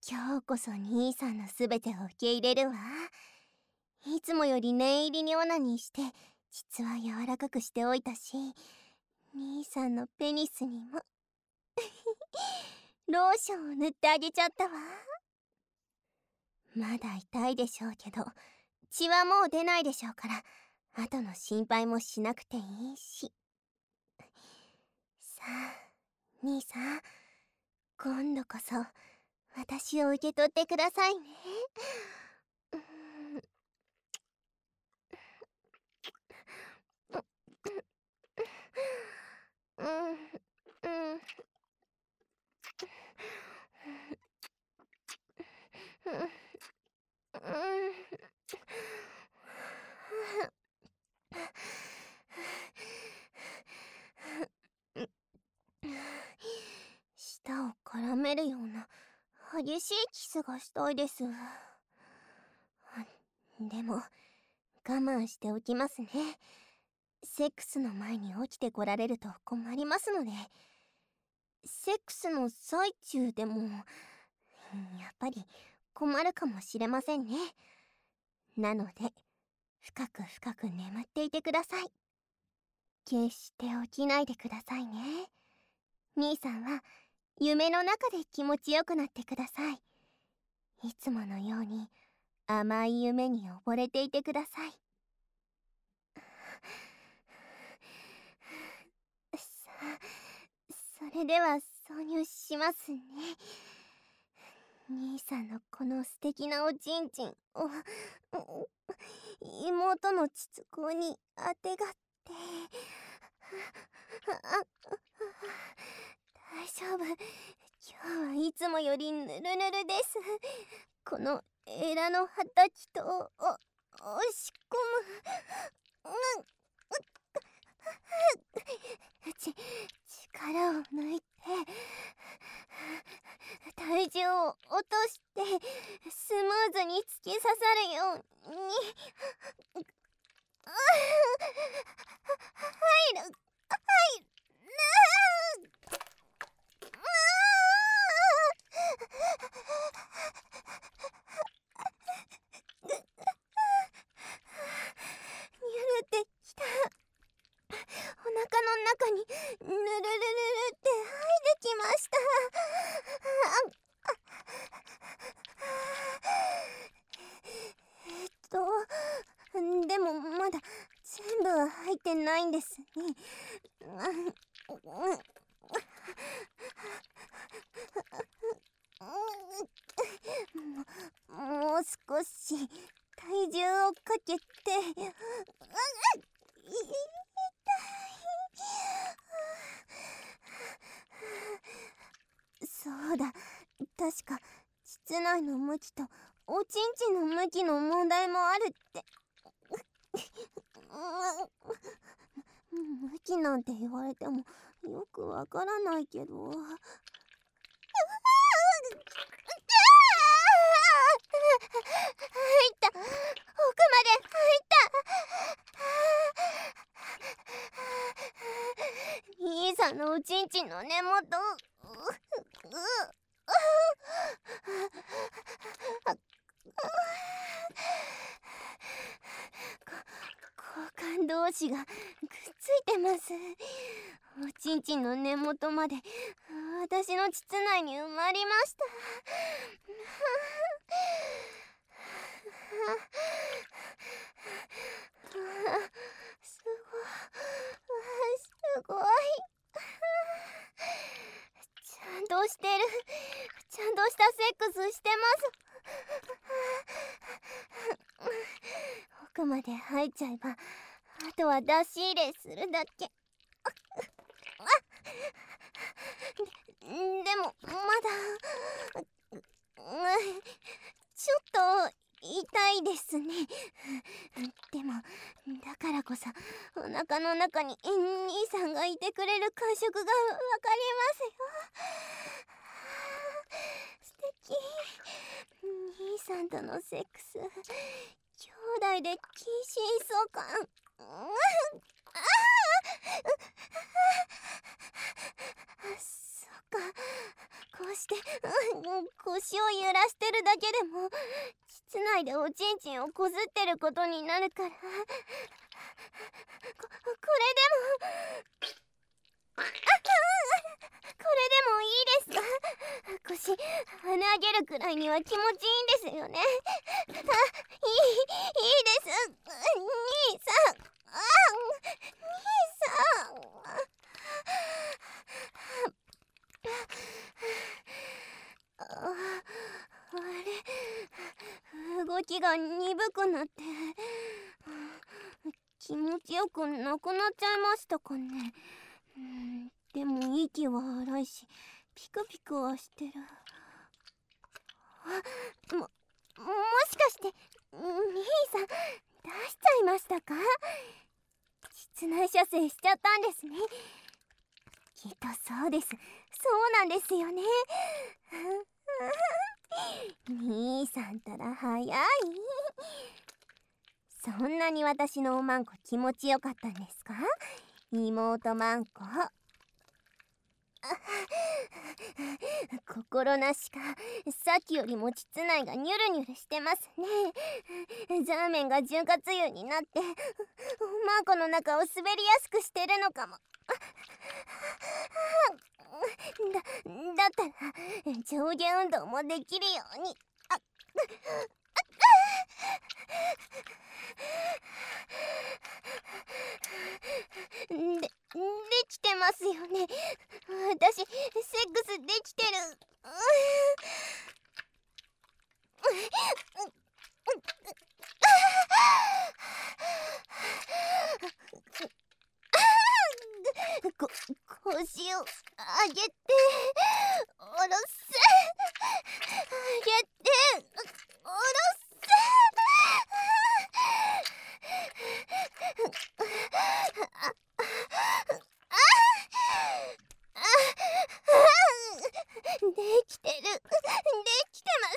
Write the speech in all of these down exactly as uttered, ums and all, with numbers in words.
今日こそ兄さんのすべてを受け入れるわ。いつもより念入りにオナニーして実は柔らかくしておいたし、兄さんのペニスにもローションを塗ってあげちゃったわ。まだ痛いでしょうけど血はもう出ないでしょうから、後の心配もしなくていいし。さあ兄さん、今度こそ私を受け取ってくださいね。うんうんうん舌を絡めるような激しいキスがしたいです。でも我慢しておきますね。セックスの前に起きてこられると困りますので。セックスの最中でもやっぱり困るかもしれませんね。なので深く深く眠っていてください。決して起きないでくださいね。兄さんは夢の中で気持ちよくなってください。いつものように甘い夢に溺れていてください。さあ、それでは挿入しますね。兄さんのこの素敵なおちんちんを妹の膣口にあてがって。大丈夫、今日はいつもよりぬるぬるです。このエラのはたきとお押し込む、うん、ち力を抜いて体重を落としてスムーズに突き刺さるように入る入るにゅるってきた。お腹の中にぬるるるるって入ってきました。えっとでもまだ全部は入ってないんですね。もう少し体重をかけて。そうだ、確か膣内の向きとおちんちんの向きの問題もあるって。向きなんて言われてもよくわからないけど。入った、奥まで入った。兄さんのおちんちんの根元、交換同士がくっついてます。おちんちんの根元まで私の膣内に埋まりました。すごいすごい。ちゃんとしてる。ちゃんとしたセックスしてます。奥まで入っちゃえばあとは出し入れするだけ。で, でもまだちょっと痛いですね。でもだからこそお腹の中に兄さんがいてくれる感触がわかりますよ。素敵。兄さんとのセックス、兄弟で近親相関。そっか、 うして、うん、腰を揺らしてるだけでも膣内でおちんちんをこすってることになるから、こ、これでもあ、これでもいいですか？腰跳ね上げるくらいには気持ちいいんですよね。あ、いい、いいです。兄さん、あ、兄さん。あ、あれ、動きが鈍くなって気持ちよくなくなっちゃいましたかね。うん、でも息は荒いしピクピクはしてる。あ、も、もしかして兄さん出しちゃいましたか？膣内射精しちゃったんですね。きっとそうです。そうなんですよね。兄さんたら早い。そんなに私のおまんこ気持ちよかったんですか？妹まんこ。心なしかさっきよりも膣内がニュルニュルしてますね。ザーメンが潤滑油になっておまんこの中を滑りやすくしてるのかも。だ、だったら上下運動もできるように。あっで、できてますよね。私、セックスできてる。こ、腰を上げて、下ろせ。上げて、下ろせ。できてる。できてます。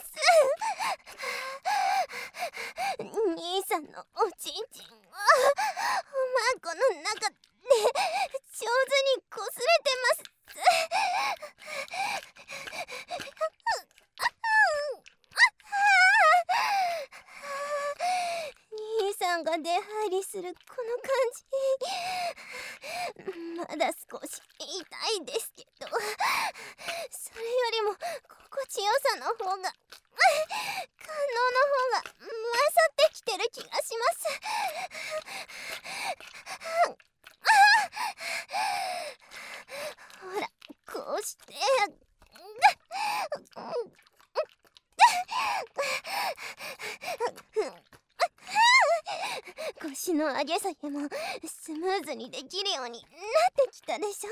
兄さんのおちんちんをおまんこの中で上手にこすれてます。兄さんが出入りするこの感じ、まだ少し痛いですけど、それよりも心地よさの方が、感動の方が勝ってきてる気がします。ほら、こうして腰の上げ下げもスムーズにできるようになってきたでしょ。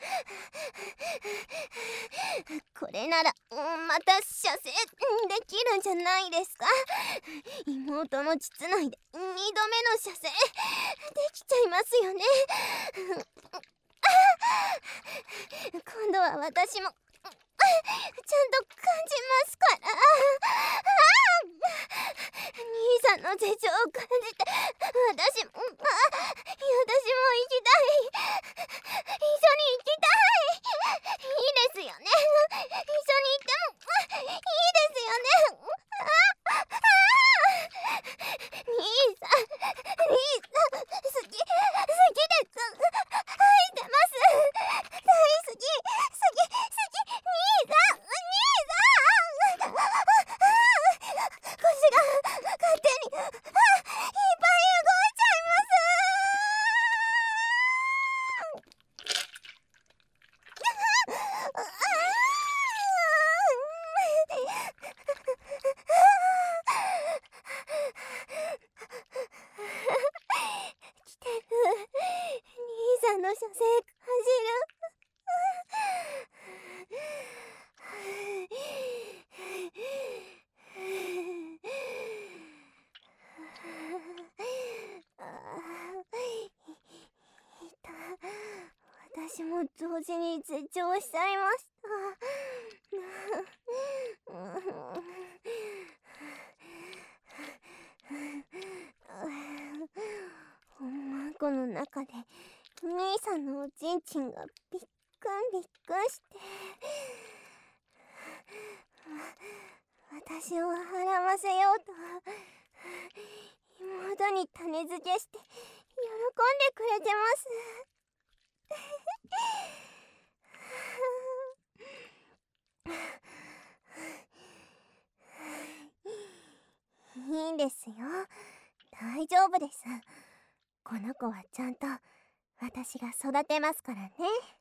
これならまた射精できるんじゃないですか。妹の膣内でにどめの射精できちゃいますよね。今度は私もちゃんと感じますから。兄さんの手錠を感じて私も、あ、私も行きたい。一緒に行きたい。いいですよね。一緒に行ってもいいですよね。ああ、兄さん、兄さん、好き、好きです。愛してます。大好き、好き、好き、兄さん、兄さん。腰が勝手に、あ、いっぱい動いちゃいます。来てる。兄さんの射精感じる。私も同時に絶頂しちゃいました。ほんまこの中で兄さんのおちんちんがびっくんびっくんして、 私を笑わせようと妹に種付けして喜んでくれてます。いいんですよ、大丈夫です。この子はちゃんと私が育てますからね。